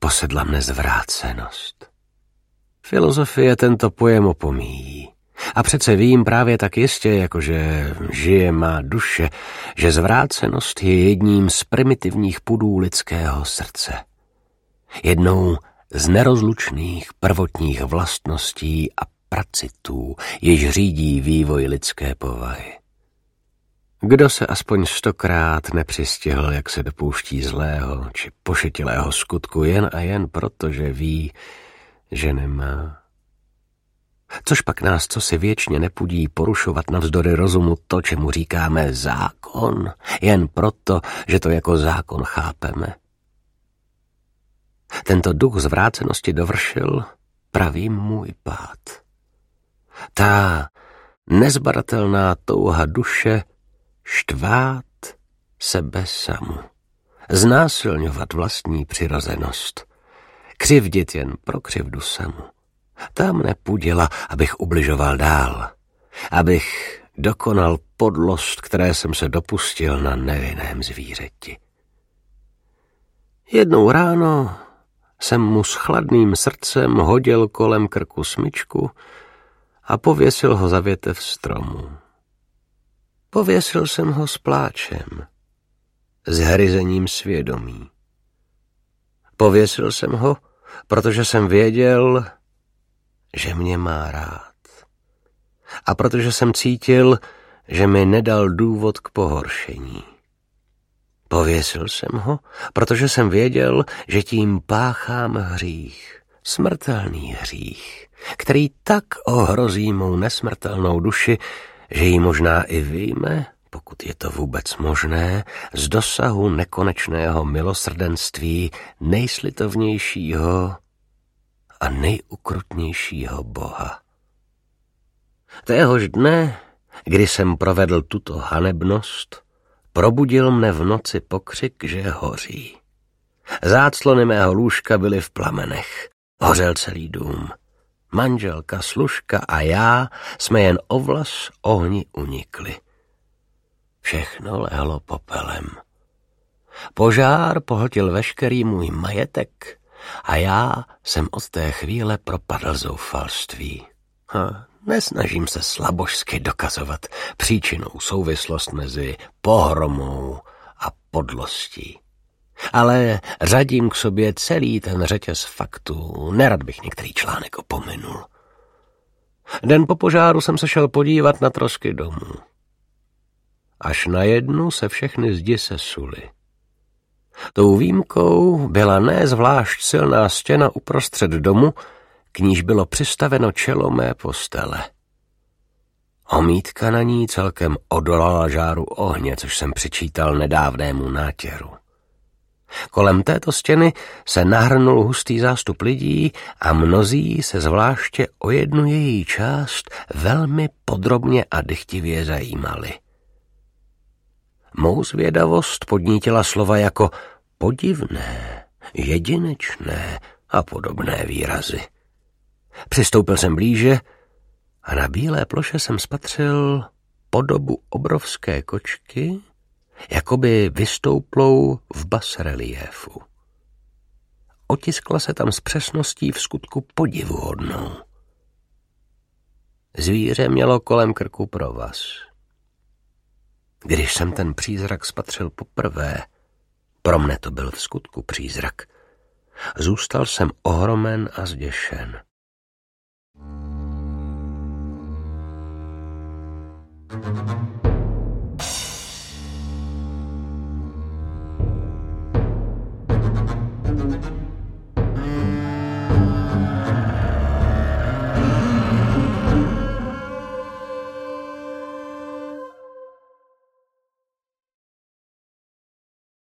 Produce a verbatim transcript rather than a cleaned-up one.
posedla mne zvrácenost. Filozofie tento pojem opomíjí. A přece vím právě tak jistě, jakože žije má duše, že zvrácenost je jedním z primitivních pudů lidského srdce. Jednou z nerozlučných prvotních vlastností a pracitů, jež řídí vývoj lidské povahy. Kdo se aspoň stokrát nepřistihl, jak se dopouští zlého či pošetilého skutku jen a jen proto, že ví, že nemá. Což pak nás, co si věčně nepudí porušovat navzdory rozumu to, čemu říkáme zákon, jen proto, že to jako zákon chápeme. Tento duch zvrácenosti dovršil pravý můj pád. Ta nezbadatelná touha duše štvát sebe samu, znásilňovat vlastní přirozenost, křivdit jen pro křivdu samu. Ta mne pudila, abych ubližoval dál, abych dokonal podlost, které jsem se dopustil na nevinném zvířeti. Jednou ráno jsem mu s chladným srdcem hodil kolem krku smyčku a pověsil ho za větev stromu. Pověsil jsem ho s pláčem, s hryzením svědomí. Pověsil jsem ho, protože jsem věděl, že mě má rád. A protože jsem cítil, že mi nedal důvod k pohoršení. Pověsil jsem ho, protože jsem věděl, že tím páchám hřích, smrtelný hřích, který tak ohrozí mou nesmrtelnou duši, že ji možná i vyjme, pokud je to vůbec možné, z dosahu nekonečného milosrdenství nejslitovnějšího a nejukrutnějšího Boha. Téhož dne, kdy jsem provedl tuto hanebnost, probudil mne v noci pokřik, že hoří. Záclony mého lůžka byly v plamenech. Hořel celý dům. Manželka, služka a já jsme jen o vlas ohni unikli. Všechno lehlo popelem. Požár pohltil veškerý můj majetek a já jsem od té chvíle propadl zoufalství. Ha, nesnažím se slabožsky dokazovat příčinnou souvislost mezi pohromou a podlostí. Ale řadím k sobě celý ten řetěz faktů, nerad bych některý článek opominul. Den po požáru jsem se šel podívat na trosky domů. Až na jednu se všechny zdi sesuly. Tou výjimkou byla ne zvlášť silná stěna uprostřed domu, k níž bylo přistaveno čelo mé postele. Omítka na ní celkem odolala žáru ohně, což jsem přičítal nedávnému nátěru. Kolem této stěny se nahrnul hustý zástup lidí a mnozí se zvláště o jednu její část velmi podrobně a dychtivě zajímali. Mou zvědavost podnítila slova jako podivné, jedinečné a podobné výrazy. Přistoupil jsem blíže a na bílé ploše jsem spatřil podobu obrovské kočky, jakoby vystouplou v basreliéfu. Otiskla se tam s přesností v skutku podivuhodnou. Zvíře mělo kolem krku provaz. Když jsem ten přízrak spatřil poprvé, pro mne to byl v skutku přízrak, zůstal jsem ohromen a zděšen. Thank you.